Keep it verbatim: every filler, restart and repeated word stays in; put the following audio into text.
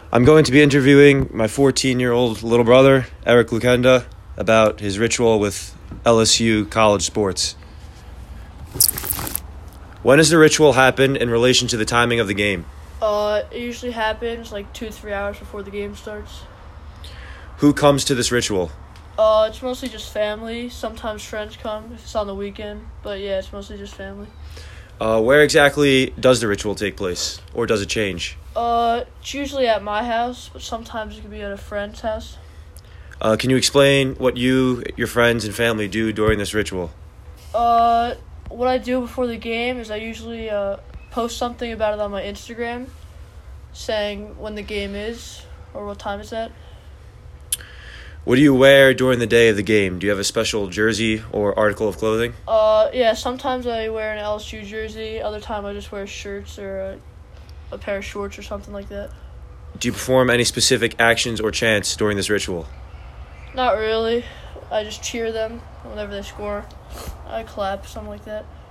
I'm going to be interviewing my fourteen-year-old little brother, Eric Lukenda, about his ritual with L S U college sports. When does the ritual happen in relation to the timing of the game? Uh, it usually happens like two, three hours before the game starts. Who comes to this ritual? Uh, it's mostly just family. Sometimes friends come if it's on the weekend, but yeah, it's mostly just family. Uh, where exactly does the ritual take place, or does it change? Uh, it's usually at my house, but sometimes it can be at a friend's house. Uh, can you explain what you, your friends, and family do during this ritual? Uh, what I do before the game is I usually uh post something about it on my Instagram, saying when the game is or what time it's at. What do you wear during the day of the game? Do you have a special jersey or article of clothing? Uh, yeah, sometimes I wear an L S U jersey. Other time I just wear shirts or a, a pair of shorts or something like that. Do you perform any specific actions or chants during this ritual? Not really. I just cheer them whenever they score. I clap, something like that.